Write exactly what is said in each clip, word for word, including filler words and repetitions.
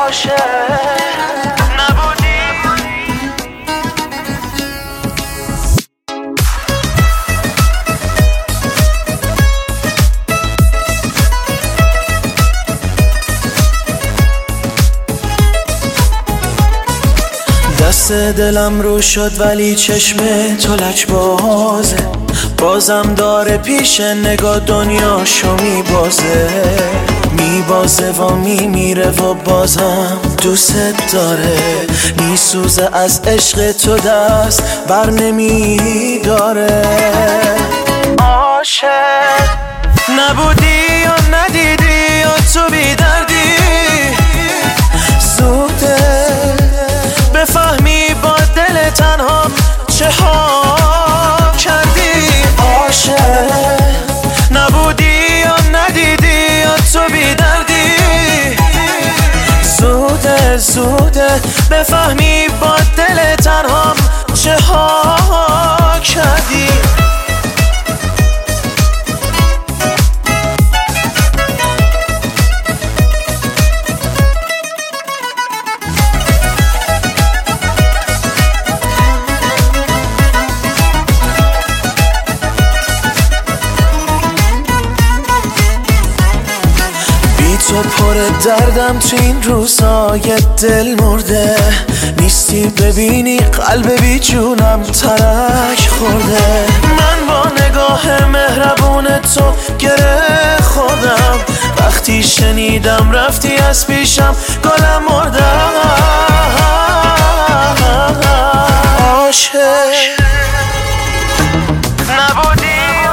دست دلم رو شد ولی چشم تو لک بازه، بازم داره پیش نگاه دنیاشو میبازه میبازه و میمیره و بازم دوست داره، میسوزه از عشق تو دست بر نمیداره. عاشق نبودی یا ندیدی یا تو بیدردی، زوده بفهمی با دل تنها چه ها کردی. عاشق نبودی یا ندیدی یا تو بیدردی، زوده زوده بفهمی با دل تنها چه ها کردی. تو پر دردم تو این روزای دل مرده، نیستی ببینی قلب بی جونم ترک خورده. من با نگاه مهربون تو گره خوردم، وقتی شنیدم رفتی از پیشم گلم مردم. عاشق نبودی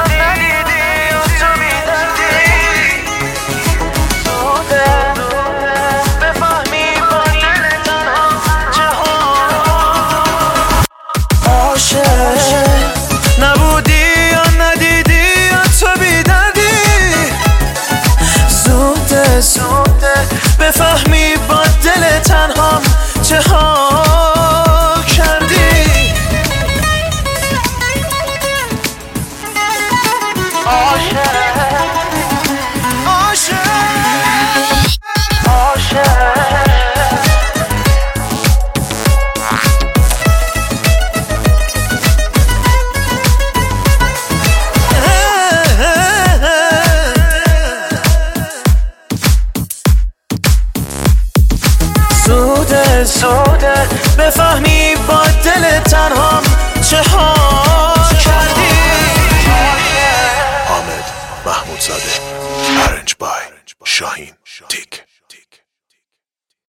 نبودی یا ندیدی یا تو بیدردی، زوده زوده بفهمی با دل تنها چه ها کردی. عاشق عاشق عاشق زوده زوده بفهمی با دل تنها چه ها کردی. حامد محمودزاده، ارنج بای شاهین تیک.